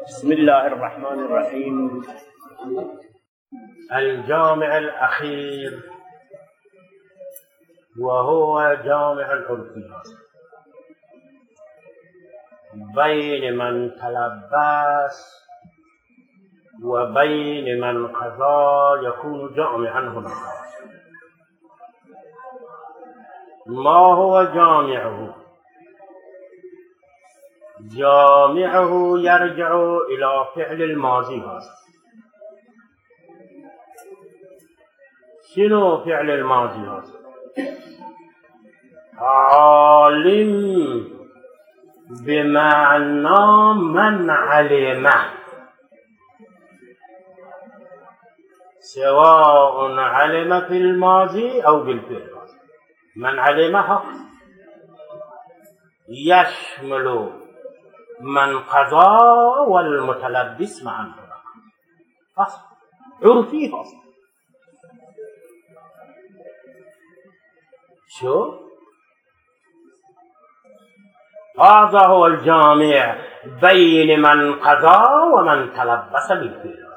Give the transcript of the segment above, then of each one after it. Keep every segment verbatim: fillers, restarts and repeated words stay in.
بسم الله الرحمن الرحيم. الجامع الأخير وهو جامع الألفية بين من تلبس وبين من قضى يكون جامعا هناك. ما هو جامعه؟ جامعه يرجع إلى فعل الماضي. شنو فعل الماضي؟ عالم بمعنى من علمه، سواء علم في الماضي أو بالفعل. من علمه يشمل من قضى والمتلبس معا. أصل عرفي أصل شو؟ هذا هو الجامع بين من قضى ومن تلبس بالفعل.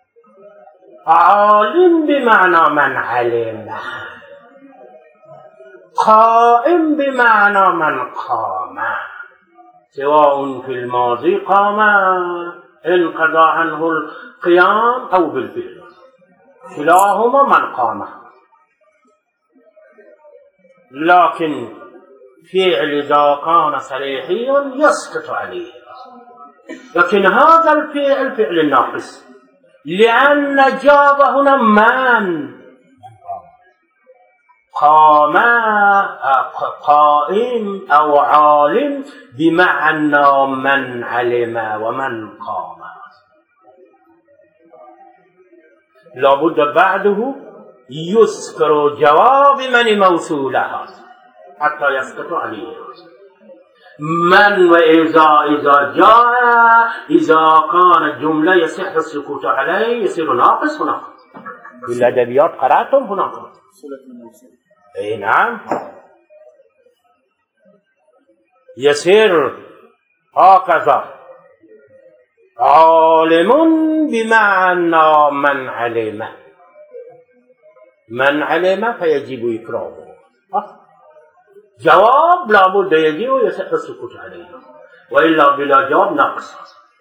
عالم بمعنى من علم، قائم بمعنى من قام، سواء في الماضي قام انقضى عنه القيام أو بالفعل، كلاهما من قام. لكن فعل إذا كان صريحيا يسقط عليه، لكن هذا الفعل فعل ناقص، لأن جاب هنا من قام، قائم أو عالم بمعنى من علم ومن قام. لابد بعده يذكر جواب من موصولها حتى يسقط عليه. من وإذا إذا جاء إذا كان الجملة يصح السكوت عليه يصير ناقص هناك. بالأدبيات قرأتم هناك؟ اي نعم، يصير هكذا عالم بمعنى من علم، من علم فيجب إكرامه. جواب لابد يجي ويصح السكوت عليه، وإلا بلا جواب ناقص.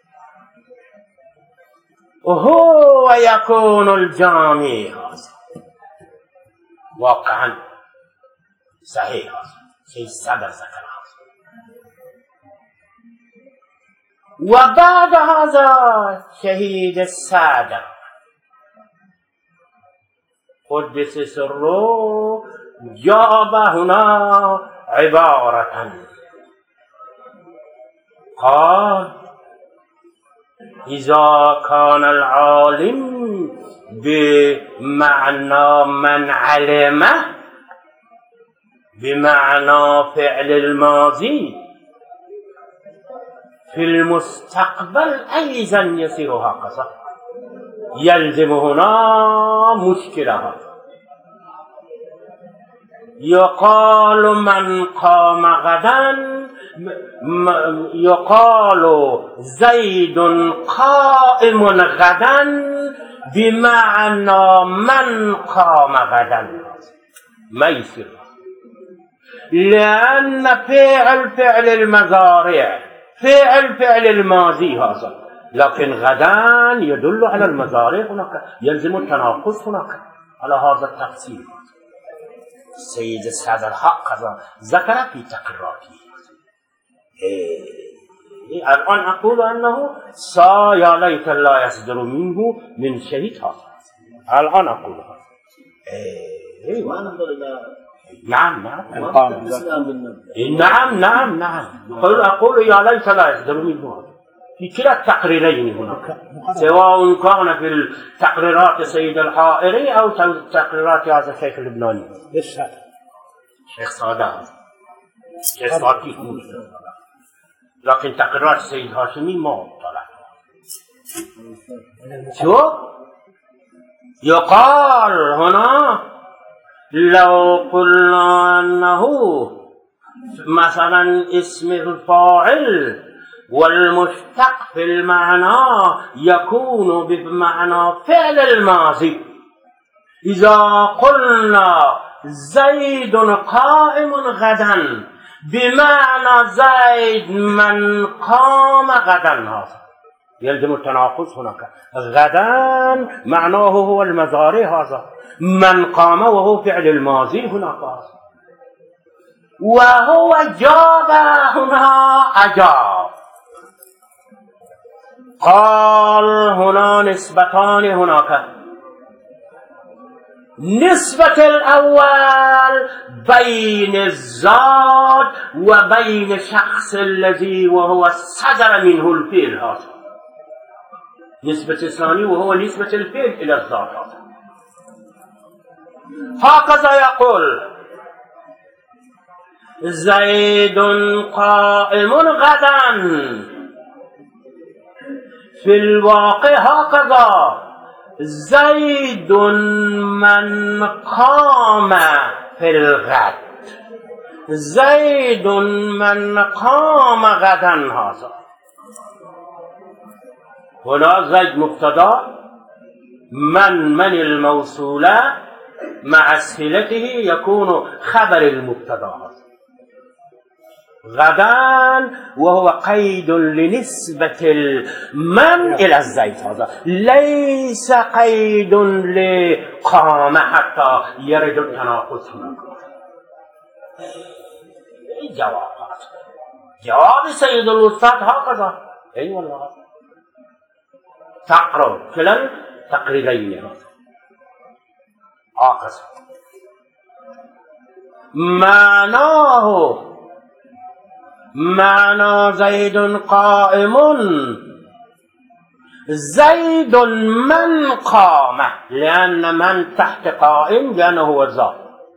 وهو يكون الجامع واقعا صحيح شيء صدر ذكر. وبعد هذا شهيد السادة قدس سره جاب هنا عبارة قال: إذا كان العالم بمعنى من علمه بمعنى فعل الماضي، في المستقبل أيضا يصير هكذا. يلزم هنا مشكلة. يقال من قام غدا، يقال زيد قائم غدا بمعنى من قام غدا، ما يصير، لأن فعل فعل المضارع فعل فعل الماضي هذا، لكن غدا يدل على المضارع هناك، يلزم التناقص هناك على هذا التفسير. سيد السادة الحق ذكر في تقراته. الآن أقول أنه سا يا ليت لا يصدر منه من شهيد هذا. الآن أقول هذا. نعم نعم نعم نعم نعم أقول أقول يا ليت لا يصدر منه هذا في كلا التقريرين هناك، سواء كان في التقريرات سيد الحائري أو تقريرات هذا الشيخ اللبناني شيخ صادق شيخ صادق. لكن تقريرات سيد هاشمي ما طلع. شو يقال هنا؟ لو قلنا أنه مثلا اسم الفاعل والمشتق في المعنى يكون بمعنى فعل الماضي. إذا قلنا زيد قائم غدا بمعنى زيد من قام غدا، هذا يلزم التناقض هناك. غدا معناه هو المضارع، هذا من قام وهو فعل الماضي هناك، وهو جاب هنا أجاب. قال هنا نسبتان هناك. نسبة الأول بين الذات وبين شخص الذي وهو صدر منه الفعل، هذا نسبة الثاني وهو نسبة الفعل إلى الذات. هكذا يقول زيد قائم غدا، في الواقع هكذا زيد من قام في الغد، زيد من قام غدا. هذا هنا زيد مبتدا، من من الموصولة مع صلته يكون خبر المبتدا. غدا وهو قيد لنسبة المن إلى الزيد، هذا ليس قيد لقام حتى يرد التناقض هناك. جواب جواب سيد الأستاذ هكذا. أي والله تقرأ كلا تقريرين هكذا. معناه معنى زيد قائم زيد من قام، لأن من تحت قائم لأنه هو الذات.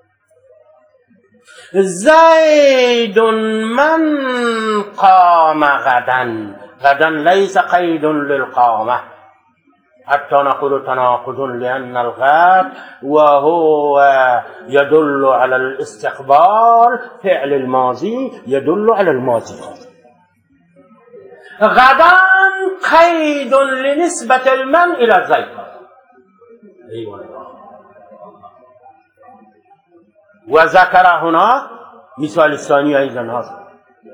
زيد من قام غدا، غدا ليس قيد للقامة حتى نقول تناقض، لأن الغد وهو يدل على الاستقبال، فعل الماضي يدل على الماضي. غدا قيد لنسبة المن إلى الزيد. أيوة. وذكر هنا مثال الثاني أيضا، هذا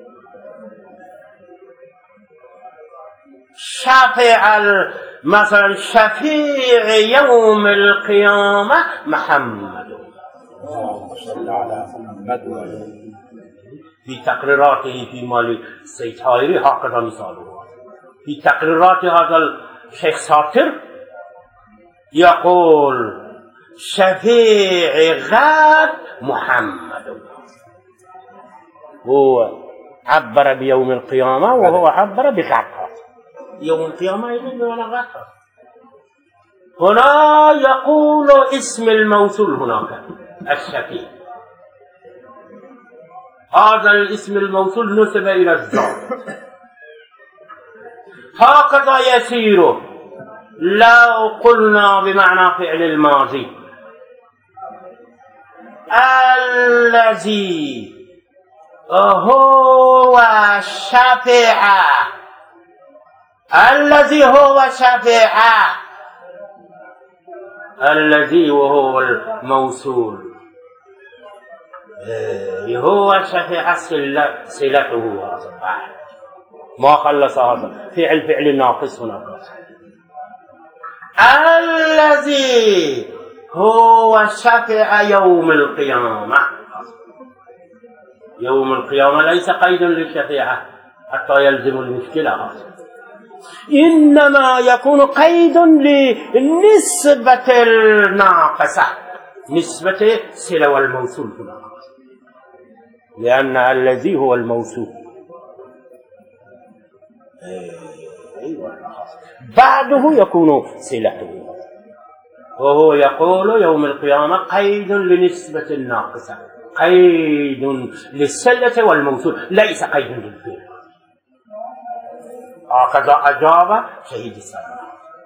شفيع مثلا شفيع يوم القيامة محمد في تقريراته في مال السيد طاهري هكذا مثاله. في تقريرات هذا الشيخ ساتر يقول شفيع غد محمد، هو عبر بيوم القيامة وهو عبر بغد. يوم القيامة يدل على غد. هنا يقول اسم الموصول هناك الشفيع، هذا الاسم الموصول نسب إلى الذات. هكذا يسير لو قلنا بمعنى فعل الماضي الذي هو شفيع، الذي هو شفيع، الذي وهو الموصول هو شفيع صلته، ما خلص هذا فعل فعل ناقص هناك. الذي هو شفيع يوم القيامة، يوم القيامة ليس قيد للشفيعة حتى يلزم المشكلة هذا، إنما يكون قيد لنسبة الناقصة، نسبة صلة والموصول هنا، لأن الذي هو الموصول بعده يكون صلته، وهو يقول يوم القيامة قيد لنسبة الناقصة، قيد للصلة والموصول، ليس قيد للفعل. هكذا أجاب شهيد السلام.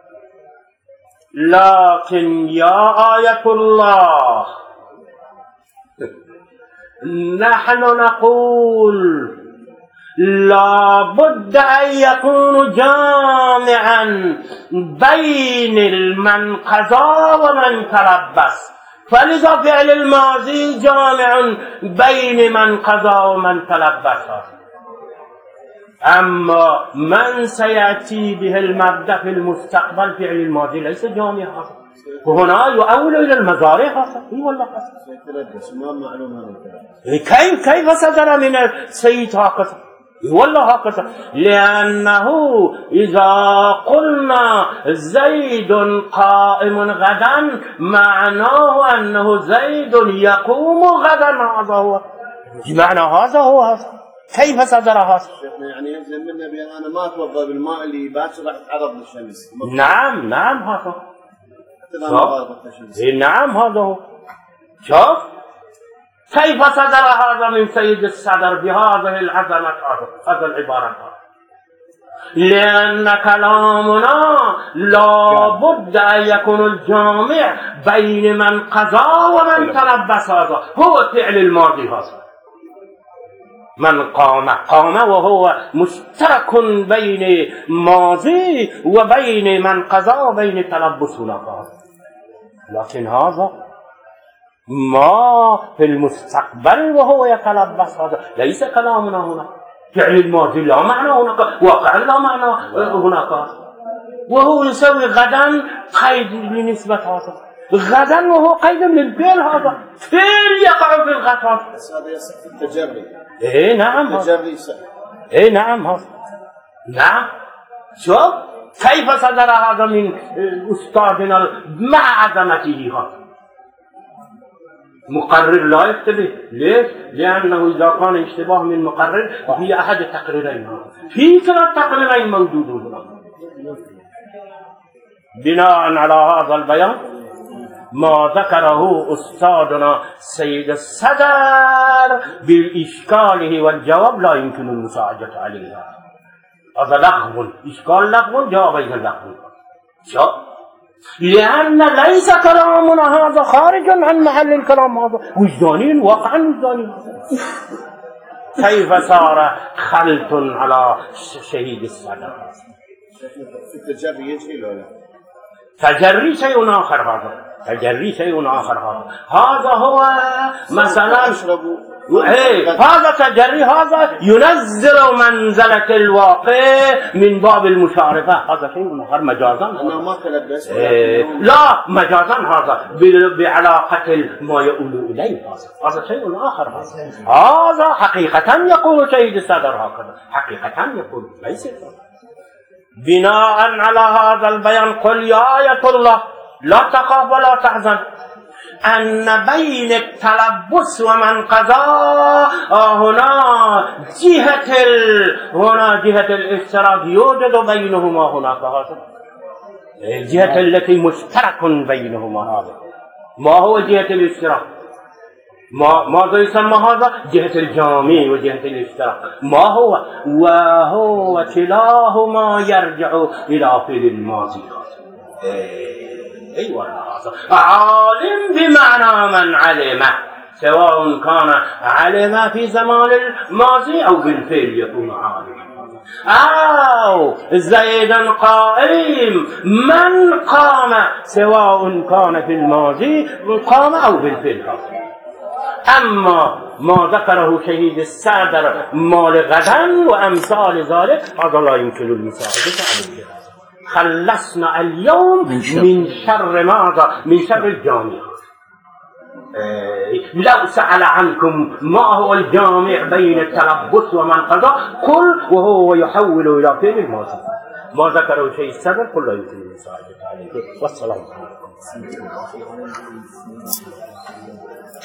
لكن يا آية الله نحن نقول لابد أن يكون جامعا بين المنقذة ومن تلبس، فلذا فعل الماضي جامع بين منقذة ومن تلبس. أما من سيأتي به المبدأ في المستقبل فعل الماضي ليس جامعا، وهنا يؤول إلى المضارع حاصل. إي والله حاصل. ما معلوم هذا كيف كيف صدر من السيد هكذا؟ والله هكذا، لأنه إذا قلنا زيد قائم غدا معناه أنه زيد يقوم غدا، هذا هو بمعنى هذا هو هذا. كيف صدر هذا؟ يعني يلزم منا بأن أنا ما أتوضأ بالماء اللي باكر راح يتعرض للشمس. نعم نعم هذا شوف. نعم هذا هو. شوف كيف صدر هذا من سيد الصدر بهذه العظمة، هذا العبارة، لأن كلامنا لابد أن يكون الجامع بين من قضى ومن تلبس. هذا هو فعل الماضي، هذا من قام قام وهو مشترك بين ماضي وبين من قضى وبين تلبس هناك، لكن هذا ما في المستقبل وهو يتلبس، هذا ليس كلامنا هنا. فعل الماضي لا معنى هناك، واقع لا معنى هناك، وهو يسوي غدا قيد لنسبة هذا، غدا وهو قيد للفعل، هذا فعل يقع في الغد. هذا يصح في التجري. ايه نعم التجري يصح. ايه نعم هذا نعم. شوف كيف صدر هذا من أستاذنا مع عظمته. هذا مقرر لا يكتبه. ليش؟ لأنه إذا كان اشتباه من مقرر فهي أحد التقريرين، في كلا التقريرين موجودون هنا. بناء على هذا البيان ما ذكره أستاذنا سيد الصدر بالإشكاله والجواب لا يمكن المساعدة عليها. هذا لغو، إشكال لغو، جواب أيضا لغو. شو؟ لأن ليس كلامنا هذا خارجا عن محل الكلام، هذا وجداني، واقعا وجداني. كيف صار خلط على شهيد الصدر؟ التجري يجري ولا لا؟ تجري شيء آخر، هذا تجري شيء آخر. هذا هذا هو مثلا إيه، هذا تجري، هذا ينزل منزلة الواقع من باب المشاركة، هذا شيء آخر مجازا. أنا ما تلبس إيه لا مجازا، هذا بعلاقة ما يؤول إليه، هذا شيء آخر. هذا هذا حقيقة يقول سيد الصدر هكذا، حقيقة يقول ليس. بناء على هذا البيان قل يا آية الله لا تخاف ولا تحزن أن بين التلبس ومن قضى هنا جهة ال... هنا جهة الاشتراك يوجد بينهما هناك، هذا الجهة التي مشترك بينهما. هذا ما هو جهة الاشتراك؟ ما ماذا يسمى هذا؟ جهة الجامع وجهة الاشتراك. ما هو؟ وهو كلاهما يرجع إلى فعل الماضي. أي والله عالم بمعنى من علم، سواء كان علم في زمان الماضي أو بالفعل يكون عالما، أو زيدا قائم من قام، سواء كان في الماضي قام أو بالفعل. أما ما ذكره شهيد الصدر مال غدا وأمثال ذلك هذا لا يمكن المساعدة عليه. خلصنا اليوم من شر ماذا؟ من شر الجامع. لو سأل عنكم ما هو الجامع بين التلبس ومن قضى قل وهو يحول إلى فعل الماضي. ما ذكره شيء الصدر قل لا يمكن المساعدة عليه. والسلام عليكم.